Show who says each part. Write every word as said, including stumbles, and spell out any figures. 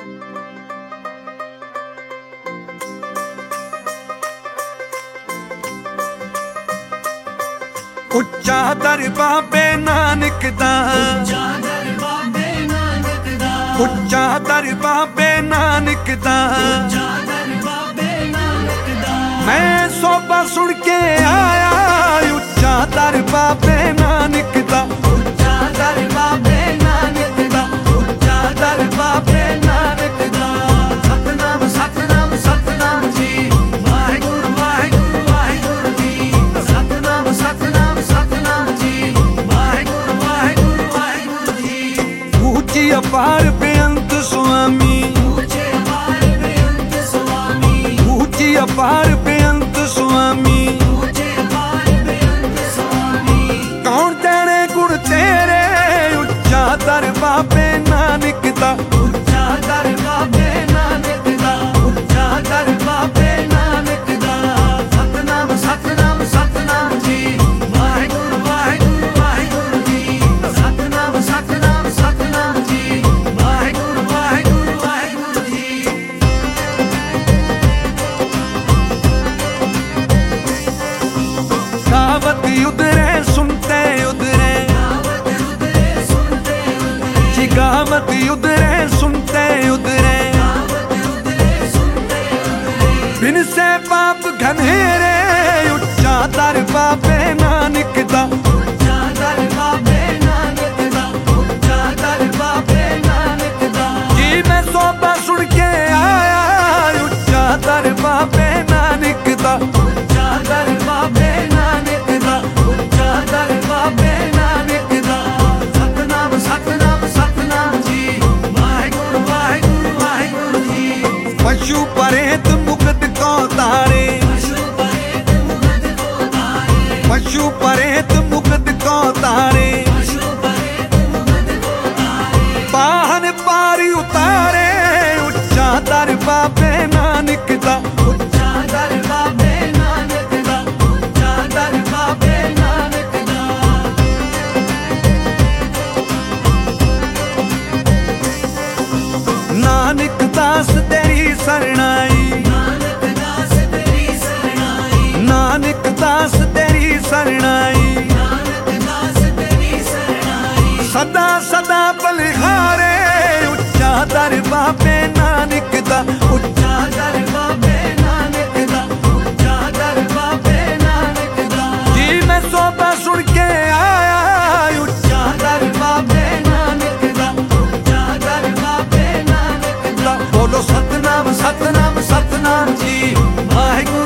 Speaker 1: ਉੱਚਾ ਦਰ ਬਾਬੇ ਨਾਨਕ ਦਾ,
Speaker 2: ਉੱਚਾ ਦਰ ਬਾਬੇ ਨਾਨਕ ਦਾ,
Speaker 1: ਉੱਚਾ ਦਰ ਬਾਬੇ ਨਾਨਕ ਦਾ,
Speaker 2: ਉੱਚਾ ਦਰ ਬਾਬੇ ਨਾਨਕ ਦਾ।
Speaker 1: ਮੈਂ ਸੋਭਾ ਸੁਣ ਕੇ ਆਇਆ ਉੱਚਾ ਦਰ ਬਾਬੇ ਨਾਨਕ ਦਾ,
Speaker 2: ਉੱਚਾ ਦਰ ਬਾਬੇ ਨਾਨਕ ਦਾ, ਉੱਚਾ ਦਰ ਬਾਬੇ ਨਾਨਕ ਦਾ। ਸਤਨਾਮ ਸਤਨਾਮ ਸਤਨਾਮ ਜੀ, ਵਾਹਿਗੁਰੂ ਵਾਹਿਗੁਰੂ ਵਾਹਿਗੁਰੂ ਜੀ। ਸਤਨਾਮ ਸਤਨਾਮ ਸਤਨਾਮ ਜੀ, ਵਾਹਿਗੁਰੂ ਵਾਹਿਗੁਰੂ ਵਾਹਿਗੁਰੂ ਜੀ।
Speaker 1: ਉੱਚੀ ਅਪਾਰ ਬੇਅੰਤ ਸੁਆਮੀ,
Speaker 2: ਉੱਚੇ ਅਪਾਰ ਬੇਅੰਤ ਸੁਆਮੀ,
Speaker 1: ਉੱਚੀ ਅਪਾਰ ਬੇਅੰਤ ਸੁਆਮੀ।
Speaker 2: ਉੱਚੇ ਅਪਾਰ ਬੇਅੰਤ ਸੁਆਮੀ।
Speaker 1: ਕੌਣ ਜਾਣੇ ਗੁਣ ਤੇਰੇ ਉੱਚਾ ਦਰ ਬਾਬੇ ਨਾਨਕ ਦਾ,
Speaker 2: ਉੱਚਾ ਦਰ ਬਾਬੇ ਨਾਨਕ ਦਾ, ਉੱਚਾ ਦਰ ਬਾਬੇ ਨਾਨਕ ਦਾ। ਸਤਨਾਮ ਸਤਨਾਮ ਸਤਨਾਮ ਜੀ, ਵਾਹਿਗੁਰੂ ਵਾਹਿਗੁਰੂ ਵਾਹਿਗੁਰੂ ਜੀ। ਸਤਨਾਮ ਸਤਨਾਮ ਸਤਨਾਮ ਜੀ, ਵਾਹਿਗੁਰੂ ਵਾਹਿਗੁਰੂ ਵਾਹਿਗੁਰੂ ਜੀ।
Speaker 1: दावत उधरे सुनते उधरे,
Speaker 2: दावत उधरे सुनते उधरे,
Speaker 1: जी गावत उधरे सुनते उधरे।
Speaker 2: दावत उधरे सुनते उधरे।
Speaker 1: बिन से पाप घनेरे उच्चा दर बाबे नानक दा,
Speaker 2: ਉੱਚਾ ਦਰ ਬਾਬੇ ਨਾਨਕ ਦਾ, ਉੱਚਾ ਦਰ ਬਾਬੇ ਨਾਨਕ ਦਾ।
Speaker 1: जी मैं सोभा सुन के आया उच्चा दर बाबे नानक दा,
Speaker 2: ਉੱਚਾ ਦਰ ਬਾਬੇ ਨਾਨਕ ਦਾ, ਉੱਚਾ ਦਰ ਬਾਬੇ ਨਾਨਕ ਦਾ। ਸਤਨਾਮ ਸਤਨਾਮ ਸਤਨਾਮ ਜੀ, ਵਾਹਿਗੁਰੂ ਵਾਹਿਗੁਰੂ ਵਾਹਿਗੁਰੂ ਜੀ।
Speaker 1: पशु परेत मुकद को तारे,
Speaker 2: ਪਸ਼ੂ ਪਰੇਤ ਮੁਕਤ ਕੋ ਤਾਰੇ,
Speaker 1: पशु परेत मुकद को तारे।
Speaker 2: ਪਸ਼ੂ ਪਰੇਤ ਮੁਕਤ ਕੋ ਤਾਰੇ।
Speaker 1: पाहन पारी उतारे उच्चा दर बाबे नानक दा,
Speaker 2: ਉੱਚਾ ਦਰ ਬਾਬੇ ਨਾਨਕ ਦਾ, ਉੱਚਾ ਦਰ ਬਾਬੇ ਨਾਨਕ ਦਾ।
Speaker 1: नानक दास तेरी सरणाई,
Speaker 2: ਨਾਨਕ ਦਾਸ ਤੇਰੀ ਸਰਣਾਈ,
Speaker 1: नानक दास तेरी सरणाई।
Speaker 2: ਨਾਨਕ ਦਾਸ ਤੇਰੀ ਸਰਣਾਈ।
Speaker 1: सदा सदा बलिहारे उच्चा दर बाबे नानक दा,
Speaker 2: ਉੱਚਾ ਦਰ ਬਾਬੇ ਨਾਨਕ ਦਾ, ਉੱਚਾ ਦਰ ਬਾਬੇ ਨਾਨਕ ਦਾ।
Speaker 1: जी मैं सोभा सुन के आया उच्चा
Speaker 2: ਦਰ ਬਾਬੇ ਨਾਨਕ ਦਾ, ਉੱਚਾ ਦਰ ਬਾਬੇ ਨਾਨਕ ਦਾ।
Speaker 1: बोलो सतनाम
Speaker 2: ਸਤਨਾਮ ਸਤਨਾਮ ਸਤਨਾਮ ਜੀ, ਵਾਹਿਗੁਰੂ